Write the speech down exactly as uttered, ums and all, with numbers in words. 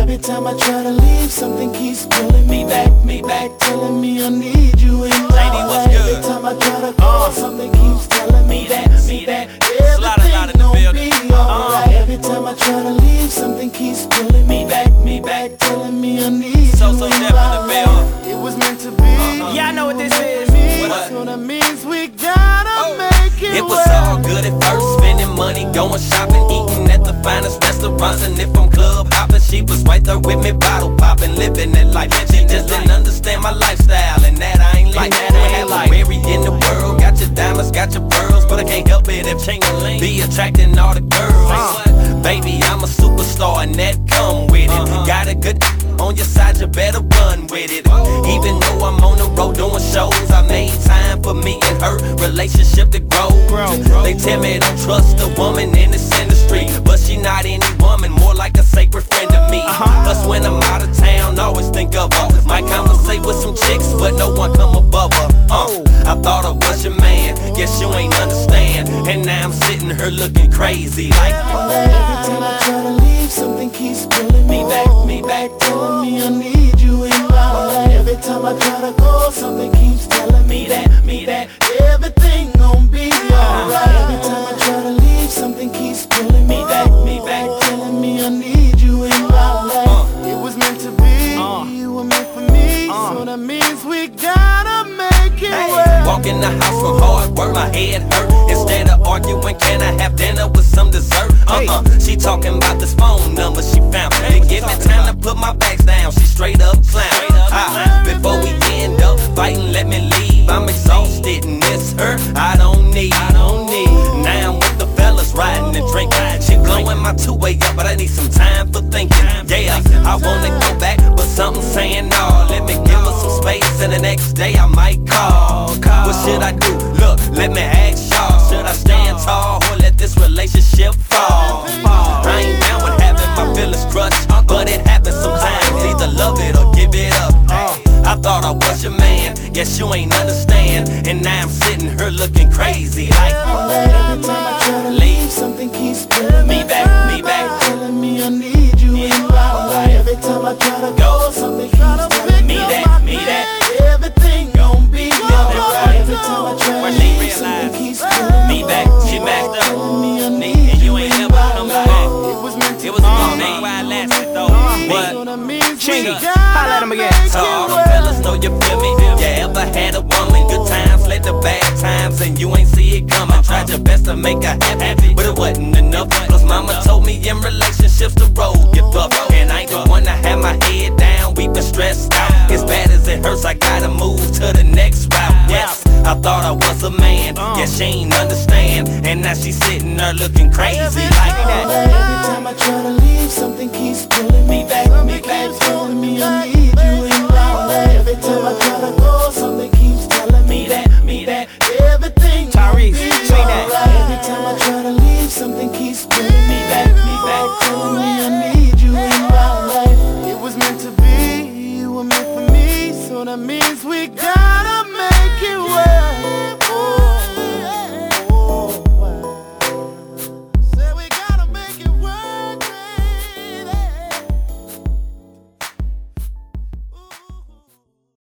Every time I try to leave, something keeps pulling me back, me back, telling me I need you in my life. Every time I try to go, something keeps telling me that, me that everything gon' be alright. Every time I try to leave, something keeps pulling me back, me back, telling me I need so, you so in my life. It was meant to be. Yeah, I know what this is. So that means we gotta oh. make it. It was all good at first, spending money, going shopping, eating at the finest restaurants. And if I'm club hopping, she was right there with me, bottle popping, living that life. She just didn't understand my lifestyle, and that I ain't like that. I ain't like Mary in the world, got your diamonds, got your pearls, but I can't help it if Ching-a-ling be attracting all the girls. Uh, baby, I'm a superstar, and that come with it. Uh-huh. Got a good on your side, you better run with it. Even though I'm on the road doing shows, I made time for me and her relationship to grow. They tell me don't trust a woman in this industry, but she not any woman, more like a sacred friend to me. Plus when I'm out of town, always think of her. Might conversate with some chicks, but no one come above her. Uh, I thought I was your man, guess you ain't understand. And now I'm sitting here looking crazy like every time I try to leave, something keeps pulling me back, me back, telling me I need you in my life. Every time I try to go, something keeps telling me that, me that everything gon' be alright. Every time I try to leave, something keeps pulling me back, me back, telling me I need you in my life. It was meant to be, you were meant for me, so that means we gotta make it work. Walk in the house from hard work, my head hurt. Instead of arguing, can I have dinner with some dessert? Uh-uh, she talking about this phone number she found. Didn't give me time to put my bags down, she straight up clown. Ah, before we end up fighting, let me leave. I'm exhausted and miss her, I don't need, I don't need. Now I'm with the fellas riding and drinking. She blowing my two-way up, but I need some time for thinking. Yeah, I wanna go back, but something's saying no. Let me give her some space, and the next day I might call. What should I do? Look, let me ask y'all. Should I stand tall or let this relationship fall? I ain't down with having my feelings crushed, but it happens sometimes. Either love it or give it up. I thought I was your man, guess you ain't understand. And now I'm sitting here looking crazy like every time I try to leave, something keeps pulling me back, me back, telling me I need you in my life. Every time I try to go, something keeps telling me that, me that everything gon' be alright. Every time I try to leave, something keeps pulling me back, she backed up, telling me I need and you ain't never come back. It was meant to It was a long name while I lasted though. But Chinga, holla at him again. So all the fellas know you feel me. You ever had a woman, good times led to bad times, and you ain't see it coming. Tried your best to make her happy, but it wasn't enough. Plus mama told me in relationships the road get rough, and I ain't the one to have my head down, we've been stressed out. As bad as it hurts, I gotta move to the next route. Yes, I thought I was a man, guess she ain't understand. And now she's sitting there looking crazy like that. Every time I try to leave, something keeps pulling me back, me back, telling me I need you in my life. Every time I try to go, something keeps telling me that, me that everything.